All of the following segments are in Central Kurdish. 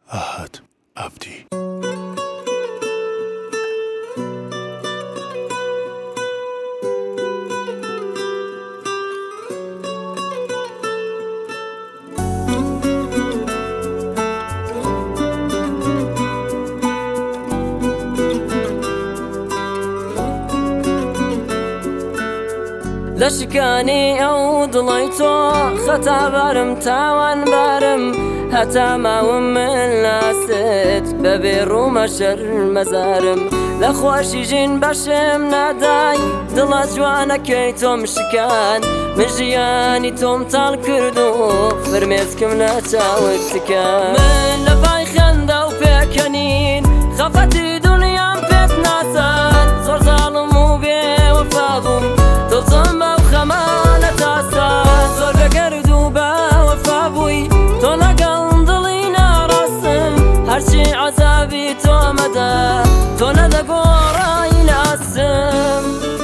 أحد عبدي. لشکانی ئەو دڵی تۆ خەتا بارم تاوان بارم هەتا ماوم من لاست بەبێ ڕوومە شەرمەزارم لە خۆشی ژین بەشم نادای دڵە جوانەکەی تۆم شکان من ژیانی تۆم تاڵ کرد و فرمێسکم لە چاوت تکان من لە پای خەندە و پێکەنین خەفەتی دونیام پێت ناسان زۆر زاڵم و بێوەفا بووم دڵتم بەو خەمانە تاسان زۆر بەگەرد و بەوەفا بووی تۆ لەگەڵ دڵی ناڕاستم هەرچی عەزابی تۆ مەدا تۆ نەدەگۆڕای لاستم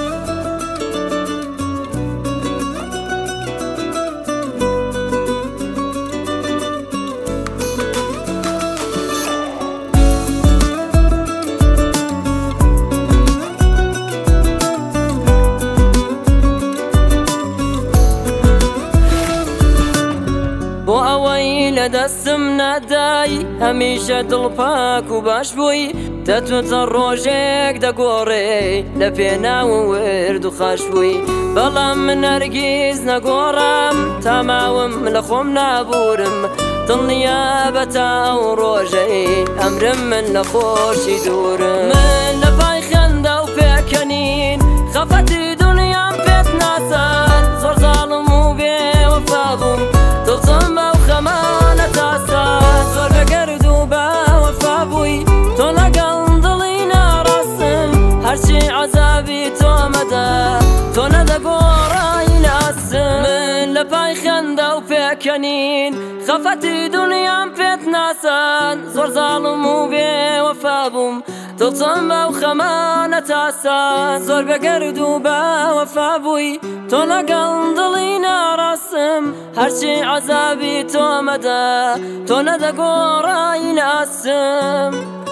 بۆ ئەوەی لە دەستم نادای هەمیشە دڵپاک و باش بووی دەتوتە ڕۆژێک دەگۆڕێ لە پێناو ورد و خاش بووی بەڵام من هەرگیز نەگۆڕام تا ماوم لە خۆم نابورم دڵنیا بە تاو ڕۆژەی ئەمرم من لە خۆشی دوورم من لە پای خەندە و پێکەنین خەفەتی دونیام پێت ناسان زۆر زاڵم و بێوەفا بووم دڵتم بەو خەمانە تاسان زۆر بەگەرد و بەوەفا بووی تۆ لەگەڵ دڵی ناڕاستم هەرچی عەزابی تۆ مەدا تۆ نەدەگۆڕای لاستم من لە پای خەندە و پێکەنین خەفەتی دونیام پێت ناسان زۆر زاڵم و بێوەفا بووم دڵتم بەو خەمانە تاسان زۆر بەگەرد و بەوەفا بووی تۆ لەگەڵ دڵی ناڕاستم هەرچی عەزابی تۆ مەدا تۆ نەدەگۆڕای لاستم